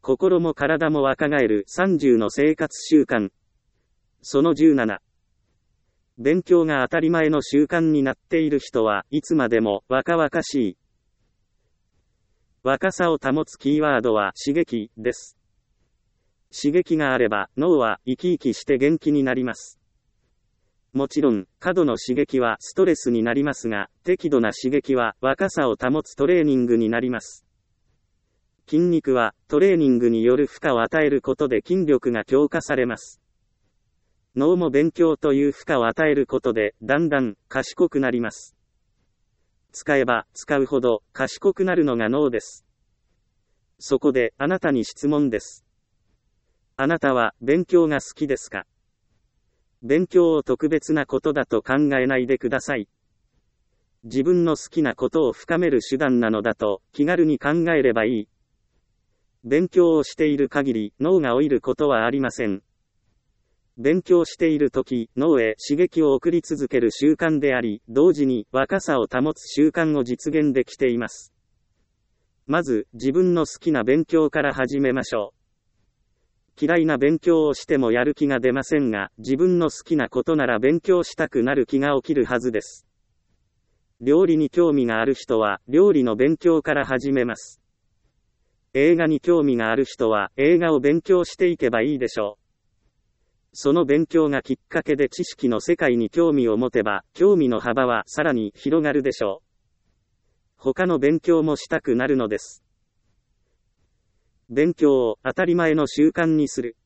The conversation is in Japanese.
心も体も若返る30の生活習慣。その17。勉強が当たり前の習慣になっている人はいつまでも若々しい。若さを保つキーワードは刺激です。刺激があれば脳は生き生きして元気になります。もちろん、過度の刺激はストレスになりますが、適度な刺激は若さを保つトレーニングになります。筋肉はトレーニングによる負荷を与えることで筋力が強化されます。脳も勉強という負荷を与えることでだんだん賢くなります。使えば使うほど賢くなるのが脳です。そこであなたに質問です。あなたは勉強が好きですか？勉強を特別なことだと考えないでください。自分の好きなことを深める手段なのだと気軽に考えればいい。勉強をしている限り脳が老いることはありません。勉強しているとき、脳へ刺激を送り続ける習慣であり、同時に若さを保つ習慣を実現できています。まず、自分の好きな勉強から始めましょう。嫌いな勉強をしてもやる気が出ませんが、自分の好きなことなら勉強したくなる気が起きるはずです。料理に興味がある人は、料理の勉強から始めます。映画に興味がある人は、映画を勉強していけばいいでしょう。その勉強がきっかけで知識の世界に興味を持てば、興味の幅はさらに広がるでしょう。他の勉強もしたくなるのです。勉強を当たり前の習慣にする。